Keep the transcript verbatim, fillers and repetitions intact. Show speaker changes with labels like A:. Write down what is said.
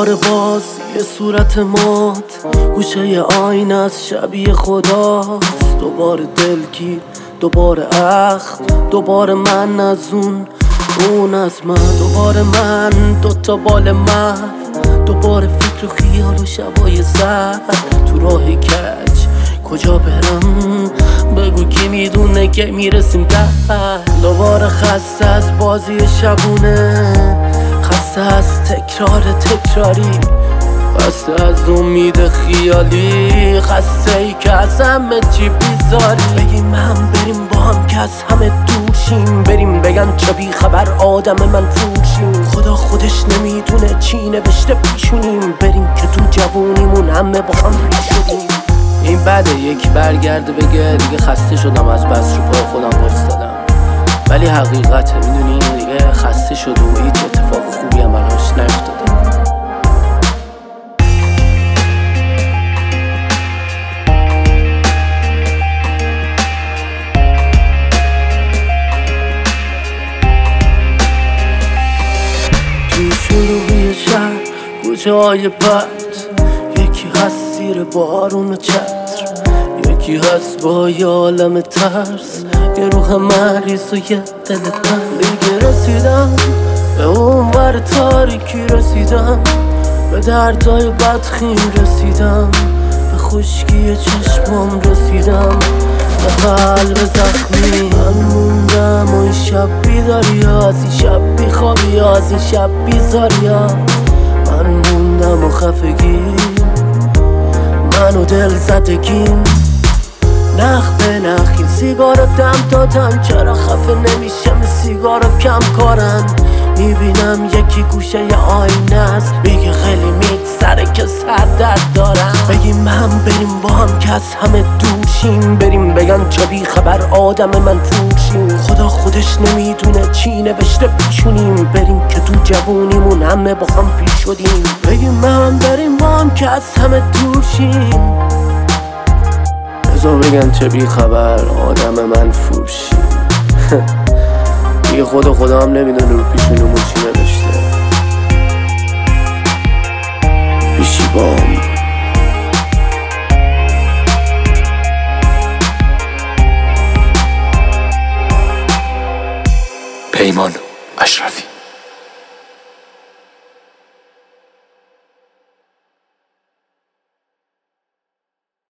A: دوباره باز یه صورت مات گوشه آینه از شبیه خداست. دوباره دلگیر، دوباره اخم، دوباره من از اون اون از من. دوباره من دوتا بال محو، دوباره فکر و خیال و شبای زرد. تو راه کج کجا برم بگو کی میدونه که میرسیم در. دوباره خسته از بازی شبونه، خسته از تکرار تکراری، خسته از امید خیالی، خسته ای که از همه چی بیزاری. بگیم هم بریم با هم که از همه دور شیم، بریم بگن چه بی خبر آدم من فروشیم. خدا خودش نمیدونه چی نوشته پیشونیم، بریم که تو جوونیمون همه با هم ریش شدیم. این بده یکی برگرده بگه دیگه خسته شدم از بس رو پای خودم وایستادم، ولی حقیقته میدونی دیگه خسته شد و هیچ اتفاق خوبی هم براش نیفتاده. تو شلوغی شهر کوچه های بد، یکی هست زیر بارون و چتر، یکی هست با یه عالم ترس، یه روح مریض و یه دل بند. دیگه رسیدم به اون ور تاریکی، رسیدم به دردای بدخیم، رسیدم به خشکی چشمام، رسیدم به قلب زخمی. من موندم و این شب بیداری ها، از این شب بیخوابی ها، از این شب بیزاری ها. من موندم و خفگی، من و دل زدگیم، نخ به نخ این سیگارو دم دادن. چرا خفه نمیشم این سیگارو کم کارن؟ میبینم یکی گوشه ی آینه است، میگه خیلی میگذره که سر درد دارم. بگیم هم بریم با هم که از همه دور شیم، بریم بگن چه بی خبر آدم من فروشیم. خدا خودش نمیدونه چی نوشته پیشونیم، بریم که تو جوونیمون همه با هم پیش شدیم. بگیم هم بریم با هم که از همه دور شیم، بذار بگن چه بی خبر آدم من فروشیم. دیگه خدا خدا هم نمیدونه رو پیشونمون چی نوشته. بیشی بام
B: پیمان اشرفی.